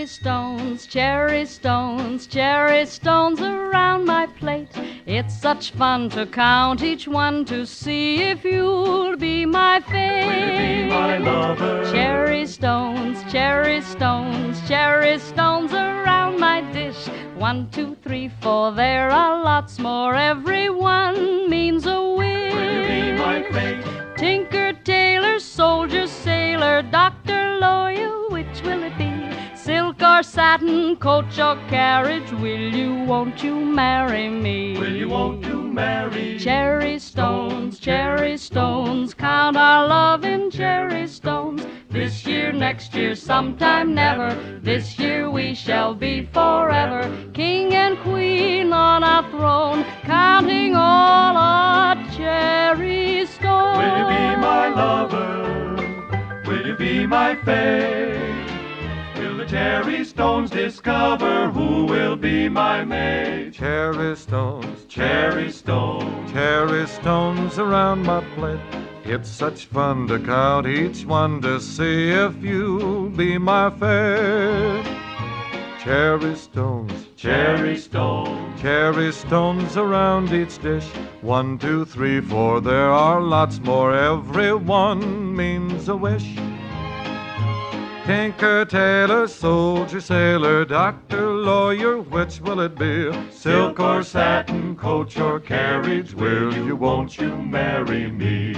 cherry stones, cherry stones around my plate. It's such fun to count each one to see if you'll be my fate. Will you be my lover? Cherry stones, cherry stones, cherry stones around my dish. 1, 2, 3, 4, there are lots more. Every one means a wish. Will you be my fate? Tinker, tailor, soldier, sailor, doctor, lawyer, which will it be? Silk or satin, coach or carriage, will you, won't you marry me? Will you, won't you marry? Cherry stones, count our love in cherry stones. This year, next year, sometime never. This year we shall be forever. King and queen on our throne, counting all our cherry stones. Will you be my lover? Will you be my fate? Will the cherry stones discover who will be my mate? Cherry stones, Cherry stones, cherry stones around my plate. It's such fun to count each one to see if you'll be my fate. Cherry stones, cherry stones, cherry stones around each dish. 1, 2, 3, 4, there are lots more. Every one means a wish. Tinker, tailor, soldier, sailor, doctor, lawyer, which will it be? silk or satin, coach or carriage, will you, won't you marry me?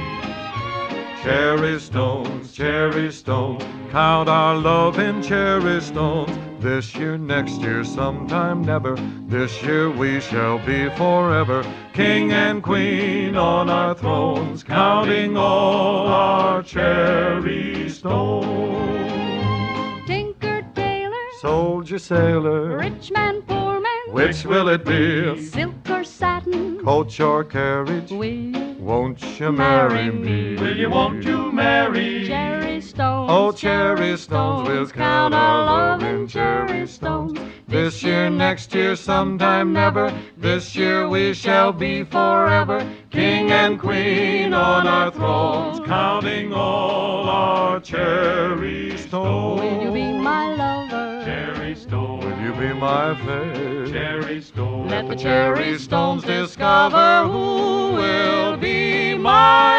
Cherry stones, count our love in cherry stones. This year, next year, sometime never. This year we shall be forever. King and queen on our thrones, counting all our cherry stones. Tinker, tailor, Soldier, sailor, rich man, poor man, which will it be? silk or satin, Coach or carriage, will you won't you marry me? Will you, won't you marry? cherry stones, Oh, cherry stones, we'll count our love in cherry stones. This year, next year, sometime never. This year we shall be forever. King and queen on our thrones, counting all our cherry stones. Will you be my lover? Cherry stones, Will you be my fate? cherry stones, Let The cherry stones discover who will be my